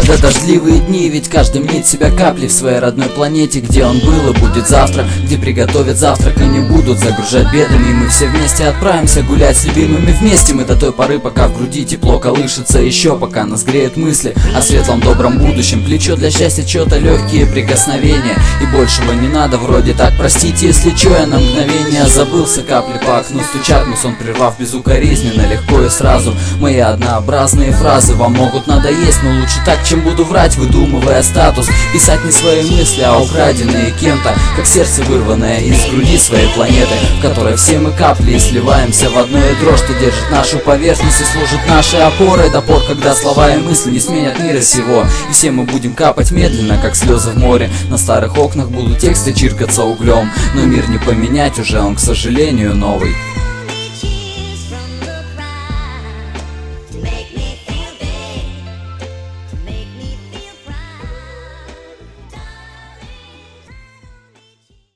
Да дождливые дни, ведь каждый мнит себя каплей в своей родной планете, где он был и будет завтра, где приготовят завтрак и не будут загружать бедами. И мы все вместе отправимся гулять с любимыми вместе. Мы до той поры, пока в груди тепло колышется, еще пока нас греют мысли о светлом добром будущем. Плечо для счастья, чьё-то легкие прикосновения, и большего не надо, вроде так. Простите, если чё, я на мгновение забылся. Капли по окну стучат, мой сон прервав безукоризненно, легко и сразу. Мои однообразные фразы вам могут надоесть, но лучше так, чем буду врать, выдумывая статус. Писать не свои мысли, а украденные кем-то, как сердце, вырванное из груди своей планеты, в которой все мы капли и сливаемся в одно ядро, что держит нашу поверхность и служит нашей опорой до пор, когда слова и мысли не сменят мира сего. И все мы будем капать медленно, как слезы в море. На старых окнах будут тексты чиркаться углем, но мир не поменять уже, он, к сожалению, новый.